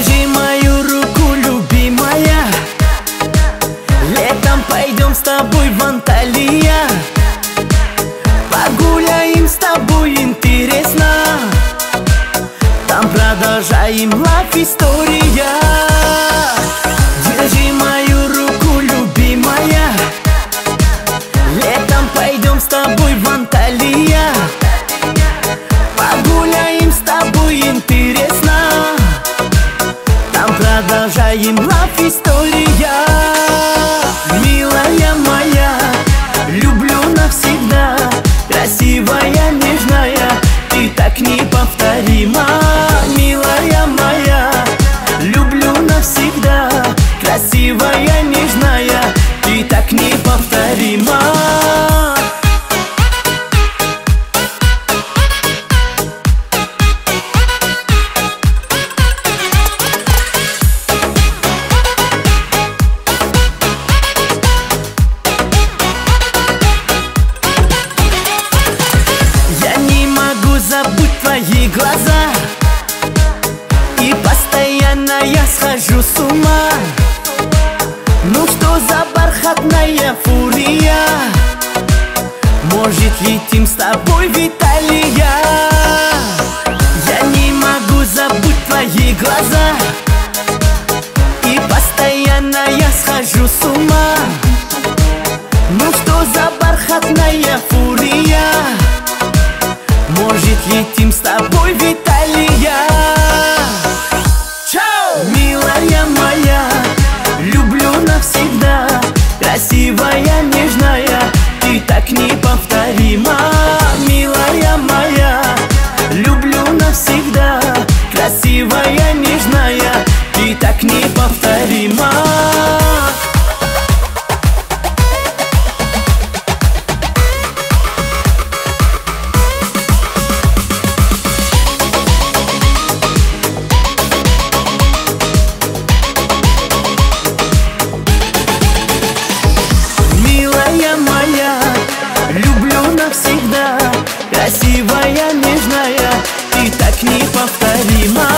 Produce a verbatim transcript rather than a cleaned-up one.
Держи мою руку, любимая. Летом пойдем с тобой в Анталия. Погуляем с тобой интересно. Там продолжаем лав история. Держи мою руку, любимая. Летом пойдем с тобой в Анталия. Погуляем с тобой интересно. Там продолжаем лав история. Милая моя, люблю навсегда. Красивая, нежная, ты так неповторима. Милая моя, люблю навсегда. Красивая, нежная, ты так неповторима. Забудь твои глаза, и постоянно я схожу с ума. Ну что за бархатная фурия? Может, летим с тобой в Италия? Я не могу забыть твои глаза, и постоянно я схожу с ума. Ну что за бархатная фурия? Может, летим с тобой в Италия? Чао! Милая моя, люблю навсегда. Красивая, нежная, ты так неповторима. Милая моя, люблю навсегда. Красивая, нежная, ты так неповторима. Навсегда красивая, нежная, ты так неповторима.